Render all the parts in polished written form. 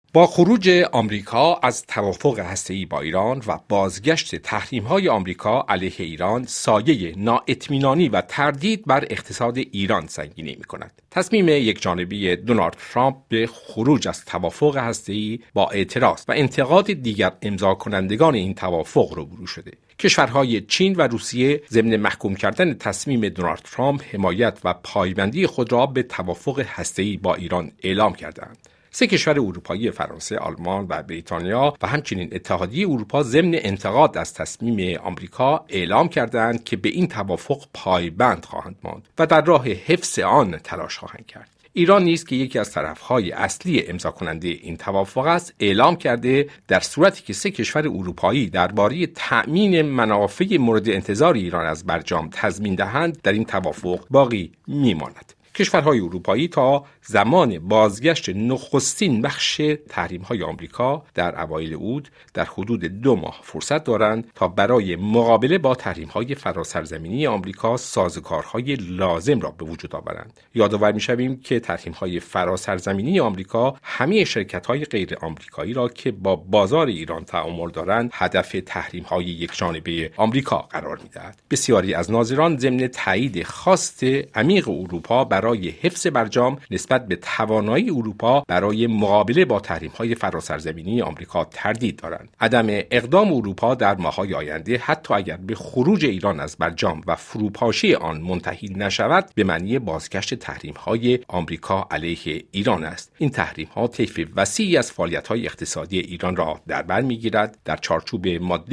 با خروج آمریکا از توافق هسته‌ای با ایران و بازگشت تحریم‌های آمریکا علیه ایران، سایه نااطمینانی و تردید بر اقتصاد ایران سنگینی می‌کند. تصمیم یکجانبه دونالد ترامپ به خروج از توافق هسته‌ای با اعتراض و انتقاد دیگر امضا کنندگان این توافق روبرو شده. کشورهای چین و روسیه ضمن محکوم کردن تصمیم دونالد ترامپ حمایت و پایبندی خود را به توافق هسته‌ای با ایران اعلام کردند. 3 کشور اروپایی، فرانسه، آلمان و بریتانیا و همچنین اتحادیه اروپا ضمن انتقاد از تصمیم آمریکا اعلام کردند که به این توافق پایبند خواهند ماند و در راه حفظ آن تلاش خواهند کرد. ایران نیز که یکی از طرفهای اصلی امضا کننده این توافق است، اعلام کرده در صورتی که 3 کشور اروپایی درباره تأمین منافع مورد انتظار ایران از برجام تضمین دهند، در این توافق باقی میماند. کشورهای اروپایی تا زمان بازگشت نخستین بخش تحریم‌های آمریکا در اوایل اوت در حدود 2 ماه فرصت دارند تا برای مقابله با تحریم‌های فراسرزمینی آمریکا سازوکارهای لازم را به وجود آورند. یادآور می‌شویم که تحریم‌های فراسرزمینی آمریکا همه شرکت‌های غیر آمریکایی را که با بازار ایران تعامل دارند هدف تحریم‌های یکجانبه آمریکا قرار می‌دهد. بسیاری از ناظران ضمن تایید خواست عمیق اروپا برای حفظ برجام نسبت به توانایی اروپا برای مقابله با تحریم‌های فراسرزمینی آمریکا تردید دارند. عدم اقدام اروپا در ماه‌های آینده حتی اگر به خروج ایران از برجام و فروپاشی آن منتهی نشود، به معنی بازگشت تحریم‌های آمریکا علیه ایران است. این تحریم‌ها طیف وسیعی از فعالیت‌های اقتصادی ایران را در بر می‌گیرد. در چارچوب ماده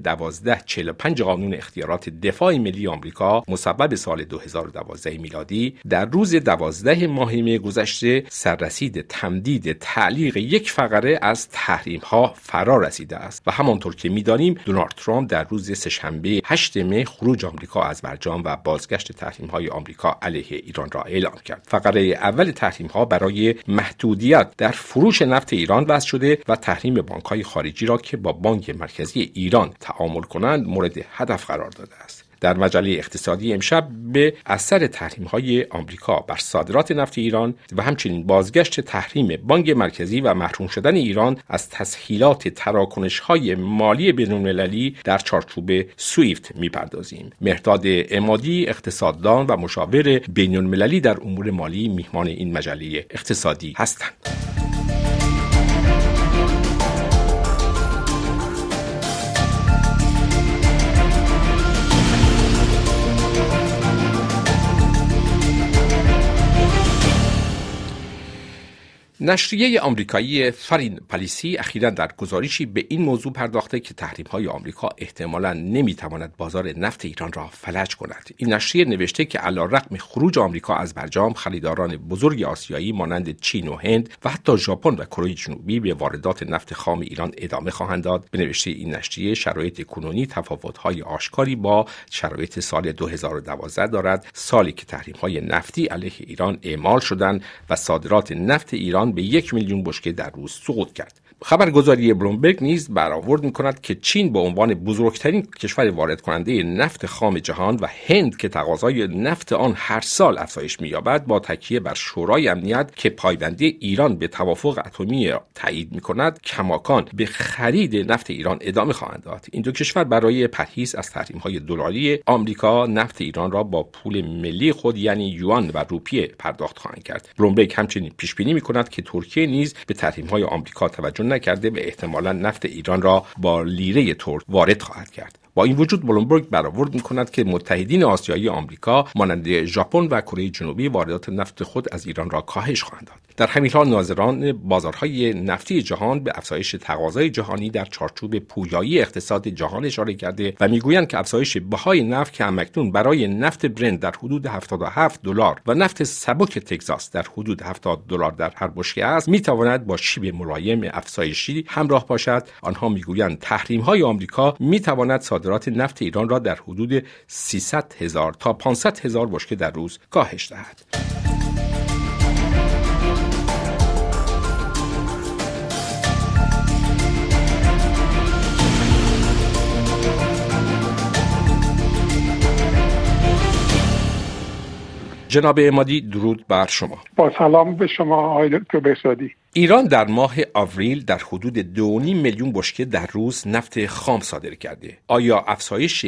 1245 قانون اختیارات دفاع ملی آمریکا مصوب سال 2012 میلادی، در روز 12 ماه می گذشته سررسید تمدید تعلیق یک فقره از تحریم‌ها فرا رسیده است و همانطور که می‌دانیم دونالد ترامپ در روز سه‌شنبه 8 مه خروج آمریکا از برجام و بازگشت تحریم‌های آمریکا علیه ایران را اعلام کرد. فقره اول تحریم‌ها برای محدودیت در فروش نفت ایران وضع شده و تحریم بانک‌های خارجی را که با بانک مرکزی ایران تعامل کنند مورد هدف قرار داده است. در مجله اقتصادی امشب به اثر تحریم‌های آمریکا بر صادرات نفت ایران و همچنین بازگشت تحریم بانک مرکزی و محروم شدن ایران از تسهیلات تراکنش‌های مالی بین‌المللی در چارچوب سویفت می‌پردازیم. مهرداد عمادی، اقتصاددان و مشاور بین‌المللی در امور مالی، میهمان این مجله اقتصادی هستند. نشریه آمریکایی فارین پالیسی اخیراً در گزارشی به این موضوع پرداخته که تحریم‌های آمریکا احتمالاً نمی‌تواند بازار نفت ایران را فلج کند. این نشریه نوشته که علی‌رغم خروج آمریکا از برجام، خریداران بزرگ آسیایی مانند چین و هند و حتی ژاپن و کره جنوبی به واردات نفت خام ایران ادامه خواهند داد. به نوشته این نشریه شرایط کنونی تفاوت‌های آشکاری با شرایط سال 2012 دارد، سالی که تحریم‌های نفتی علیه ایران اعمال شدند و صادرات نفت ایران به 1 میلیون بشکه در روز سقوط کرد. خبرگزاری بلومبرگ نیز برآورد می‌کند که چین به عنوان بزرگترین کشور وارد کننده نفت خام جهان و هند که تقاضای نفت آن هر سال افزایش می‌یابد، با تکیه بر شورای امنیت که پایبندی ایران به توافق اتمی تایید می‌کند، کماکان به خرید نفت ایران ادامه خواهند داد. این دو کشور برای پرهیز از تحریم‌های دلاری آمریکا نفت ایران را با پول ملی خود یعنی یوان و روپیه پرداخت خواهند کرد. بلومبرگ همچنین پیش بینی می‌کند که ترکیه نیز به تحریم‌های آمریکا توجه نکرده و احتمالاً نفت ایران را با لیره ترک وارد خواهد کرد. با این وجود بلومبرگ برآورد می‌کند که متحدین آسیایی آمریکا مانند ژاپن و کره جنوبی واردات نفت خود از ایران را کاهش خواهند داد. در همین حال ناظران بازارهای نفتی جهان به افزایش تقاضای جهانی در چارچوب پویایی اقتصاد جهان اشاره کرده و میگویند که افزایش بهای نفت که همکنون برای نفت برنت در حدود $77 و نفت سبک تگزاس در حدود $70 در هر بشکه است، میتواند با شیب ملایم افزایشی همراه باشد. آنها میگویند تحریم‌های آمریکا میتواند صادرات نفت ایران را در حدود 300,000 تا 500,000 بشکه در روز کاهش دهد. جناب عمادی، درود بر شما. با سلام به شما آقای دکتر بهزادی. ایران در ماه آوریل در حدود 2.5 میلیون بشکه در روز نفت خام صادر کرده. آیا افزایش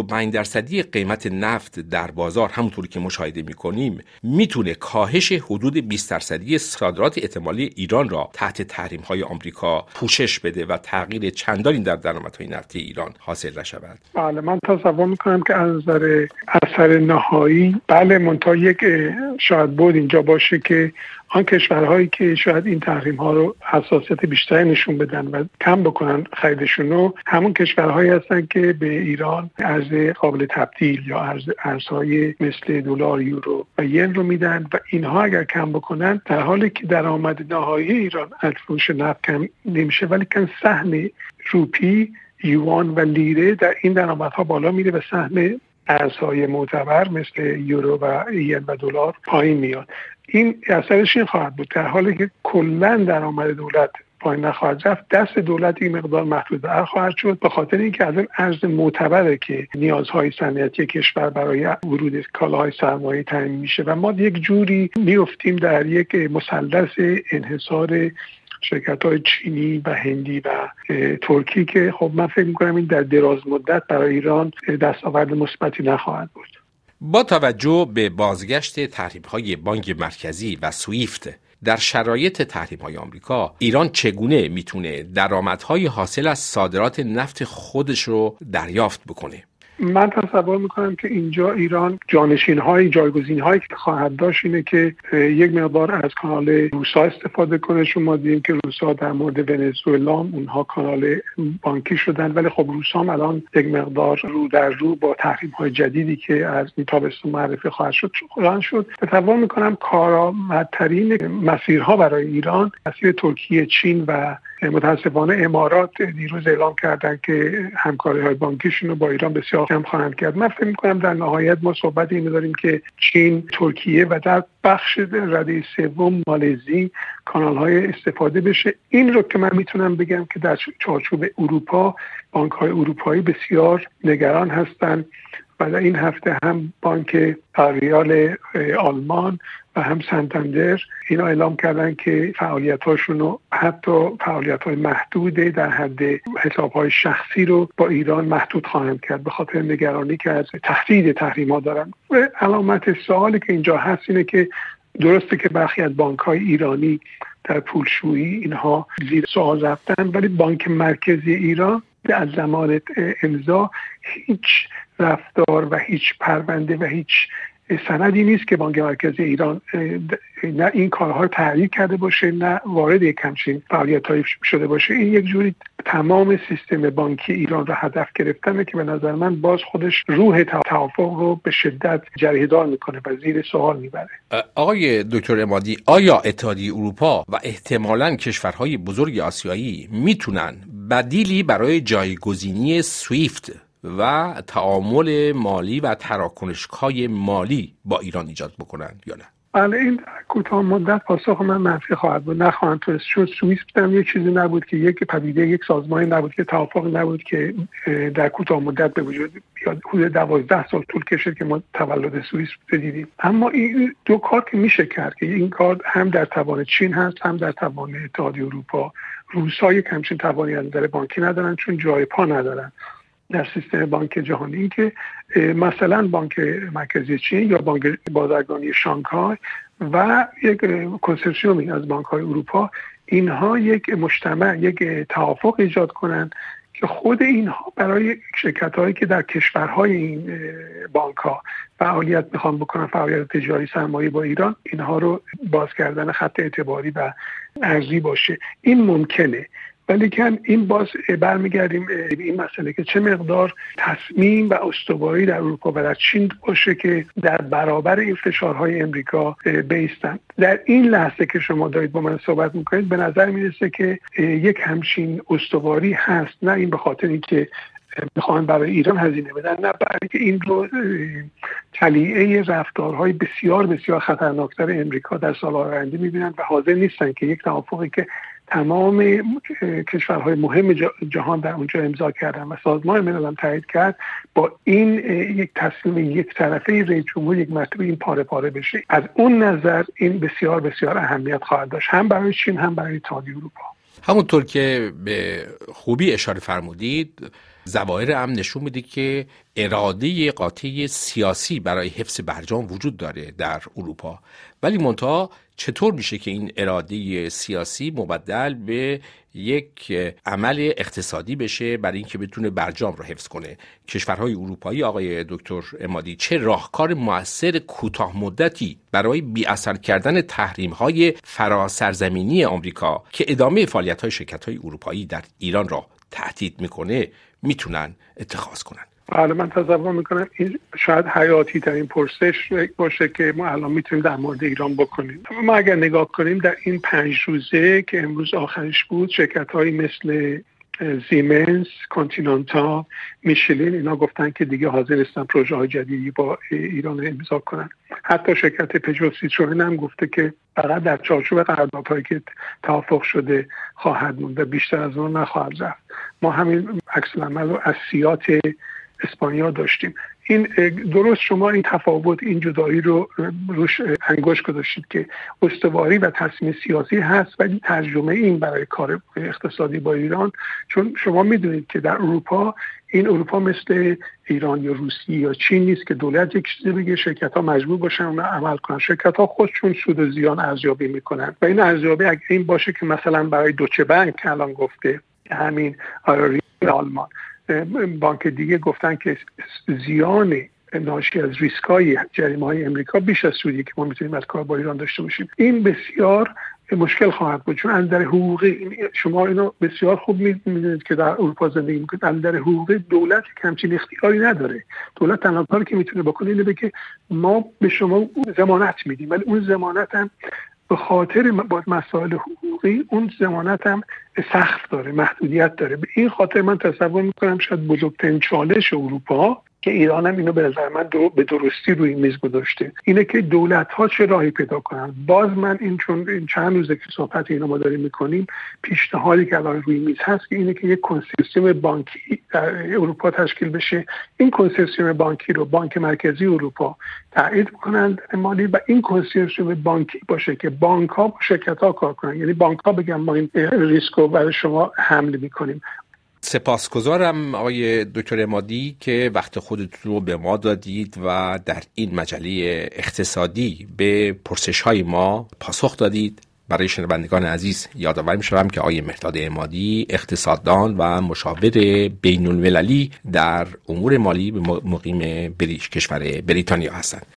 25% قیمت نفت در بازار همونطوری که مشاهده می‌کنیم میتونه کاهش حدود 20% صادرات احتمالی ایران را تحت تحریم‌های آمریکا پوشش بده و تغییر چندانی در درآمدهای نفتی ایران حاصل نشود؟ بله، من تصور می‌کنم که از نظر اثر نهایی بله، منتها یک شاید بود اینجا باشه که آن کشورهایی که شاید این تحریم ها رو حساسیت بیشتری نشون بدن و کم بکنن خریدشون رو، همون کشورهایی هستن که به ایران ارز قابل تبدیل یا ارزهای مثل دلار، یورو و ین رو میدن و اینها اگر کم بکنن، در حالی که درآمد نهایی ایران از فروش نفت کم نمیشه، ولی کن سهم روپی، یوان و لیره در این درآمدها بالا میره و سهم ارزهای معتبر مثل یورو و ین و دلار پایین میاد. این اثرش این خواهد بود، در حالی که کلا درآمد دولت پایین نخواهد رفت، دست دولت این مقدار محدودتر خواهد شد، به خاطر اینکه از این ارز معتبره که نیازهای صنعتی کشور برای ورود کالاهای سرمایه تامین میشه و ما یک جوری میافتیم در یک مثلث انحصار شرکت‌های چینی و هندی و ترکی که خب من فکر می‌کنم این در دراز مدت برای ایران دستاورد مثبتی نخواهد بود. با توجه به بازگشت تحریم‌های بانک مرکزی و سویفت در شرایط تحریم‌های آمریکا، ایران چگونه میتونه درآمدهای حاصل از صادرات نفت خودش رو دریافت بکنه؟ من تصور میکنم که اینجا ایران جایگزین‌هایی که خواهد داشت اینه که یک مقدار از کانال روسا استفاده کنه. شما دیدیم که روسا در مورد ونزوئلا اونها کانال بانکی شدن، ولی خب روسا هم الان یک مقدار رو در رو با تحریم‌های جدیدی که از تابستون معرفی خواهد شد. تصور میکنم کارآمدترین مسیرها برای ایران مسیر ترکیه، چین و متاسفانه امارات دیروز اعلام کردن که همکاری‌های بانکیشون رو با ایران بسیار کم خواهند کرد. من فکر می‌کنم در نهایت ما صحبت اینو داریم که چین، ترکیه و در بخش رده سوم مالزی کانال‌های استفاده بشه. این رو که من میتونم بگم که در چارچوب اروپا بانک‌های اروپایی بسیار نگران هستند و در این هفته هم بانک ریال آلمان و هم سنتاندر اینا اعلام کردن که فعالیت‌هاشون رو حتی فعالیت‌های محدوده در حد حساب‌های شخصی رو با ایران محدود خواهند کرد به خاطر نگرانی که از تهدید تحریم‌ها دارن. و علامت سوالی که اینجا هست اینه که درسته که برخی از بانک‌های ایرانی در پولشویی اینها زیر سوال رفتن، ولی بانک مرکزی ایران از زمان امضا هیچ رفتار و هیچ پرونده و هیچ سندی نیست که بانک مرکزی ایران نه این کارها تحریک کرده باشه نه وارد یک همچین فعالیت‌هایی شده باشه. این یک جوری تمام سیستم بانکی ایران را هدف گرفتنه که به نظر من باز خودش روح توافق رو به شدت جریحه‌دار میکنه و زیر سوال میبره. آقای دکتر عمادی، آیا اتحادیه اروپا و احتمالاً کشورهای بزرگ آسیایی میتونن بدیلی برای جایگزینی سویفت و تعامل مالی و تراکنش‌های مالی با ایران ایجاد بکنن یا نه؟ بله، این کوتاه مدت پاسخ من منفی خواهد بود. نخواهند توست شد. سویفت هم یک چیزی نبود که یک پدیده، یک سازمانی نبود که توافق نبود که در کوتاه مدت به وجود بیاد. حدود 12 سال طول کشید که ما تولد سویفت دیدیم. اما این دو کار که میشه کرد که این کار هم در توان چین هست هم در توان اتحادیه اروپا. روس‌ها یک همچین توانی از نظر بانکی ندارن چون جای پا ندارن در سیستم بانک جهانی. این که مثلا بانک مرکزی چین یا بانک بازرگانی شانگهای و یک کنسورسیومی از بانک‌های اروپا، اینها یک مجتمع، یک توافق ایجاد کنند که خود اینها برای شرکت‌هایی که در کشورهای این بانک‌ها فعالیت میخوان بکنن، فعالیت تجاری سرمایه با ایران، اینها رو باز کردن خط اعتباری و ارزی باشه. این ممکنه، ولی که این باز برمیگردیم به این مسئله که چه مقدار تصمیم و استواری در اروپا و در چین باشه که در برابر این فشارهای امریکا بایستند. در این لحظه که شما دارید با من صحبت میکنید به نظر میرسه که یک همچین استواری هست، نه این به خاطر اینکه میخوان برای ایران هزینه بدن، نه برای که این رو تلیعه رفتارهای بسیار بسیار خطرناکتر امریکا در سال‌های آینده میبینن و حاضر نیستن که یک توافقی که تمام کشورهای مهم جهان در اونجا امضا کردن و سازمان ملل هم تایید کرد با این یک تصمیم یک طرفه رئیس جمهور یک مرتبه این پاره پاره بشه. از اون نظر این بسیار بسیار اهمیت خواهد داشت، هم برای چین هم برای اتحادیه اروپا. همونطور که به خوبی اشاره فرمودید، ظواهر هم نشون میده که اراده قاطع سیاسی برای حفظ برجام وجود داره در اروپا، ولی منتها چطور میشه که این اراده سیاسی مبدل به یک عمل اقتصادی بشه برای اینکه بتونه برجام رو حفظ کنه؟ کشورهای اروپایی آقای دکتر عمادی چه راهکار مؤثر کوتاه مدتی برای بی اثر کردن تحریم‌های فراسرزمینی آمریکا که ادامه فعالیت‌های شرکت‌های اروپایی در ایران را تهدید میکنه میتونن اتخاذ کنن؟ بله، من تصور میکنم این شاید حیاتی ترین پرسش باشه که ما الان میتونیم در مورد ایران بکنیم. ما اگر نگاه کنیم در این 5 روزه که امروز آخرش بود، شرکت‌هایی مثل زیمنس، کانتینانتال، میشلین اینا گفتن که دیگه حاضر نیستن پروژه های جدیدی با ایران امضا کنن. حتی شرکت پژو سیتروئن هم گفته که فقط در چارچوب قراردادهایی که توافق شده خواهد موند و بیشتر از اون نخواهد رفت. ما همین عکس العمل رو از سیات اسپانیا داشتیم. این درست شما این تفاوت، این جدایی رو روش انگشت گذاشتید که استواری و تصمیم سیاسی هست، ولی ترجمه این برای کار اقتصادی با ایران، چون شما میدونید که در اروپا این اروپا مثل ایران یا روسیه یا چین نیست که دولت یک چیزی بگه شرکت‌ها مجبور باشن اون عمل کنن. شرکت‌ها خودشون سود و زیان ارزیابی میکنن و این ارزیابی اگه این باشه که مثلا برای دوچه بانک الان گفته، همین آلمان، بانک دیگه گفتن که زیان ناشی از ریسک‌های جریمه‌های امریکا بیش از سودی که ما میتونیم از کار با ایران داشته باشیم. این بسیار مشکل خواهد بود، چون از نظر حقوقی شما اینو بسیار خوب میدونید که در اروپا زندگی میکنید، از نظر حقوقی دولت همچین اختیاری نداره. دولت تنها کاری که میتونه بکنه اینه که ما به شما ضمانت میدیم، ولی اون ضمانت هم به خاطر با مسائل حقوقی اون ضمانت هم سقف داره، محدودیت داره. به این خاطر من تصور میکنم شاید بزرگترین چالش اروپا که ایران هم اینو به نظر من به درستی روی میز گذاشته اینه که دولت‌ها چه راهی پیدا کنن. باز من چون این چند روزه که صحبت اینو ما داریم میکنیم، پیشنهادی که الان روی میز هست که اینه که یک کنسورسیوم بانکی در اروپا تشکیل بشه. این کنسورسیوم بانکی رو بانک مرکزی اروپا تایید بکنن مالی و این کنسورسیوم بانکی باشه که بانک‌ها با شرکت‌ها کار کنن، یعنی بانک‌ها بگن ما این ریسک رو برای شما حمل می‌کنیم. سپاسگزارم آقای دکتر عمادی که وقت خودتون رو به ما دادید و در این مجله اقتصادی به پرسش‌های ما پاسخ دادید. برای شنوندگان عزیز یادآور می‌شوم که آقای مهرداد عمادی اقتصاددان و مشاور بین‌المللی در امور مالی به مقیم کشور بریتانیا هستند.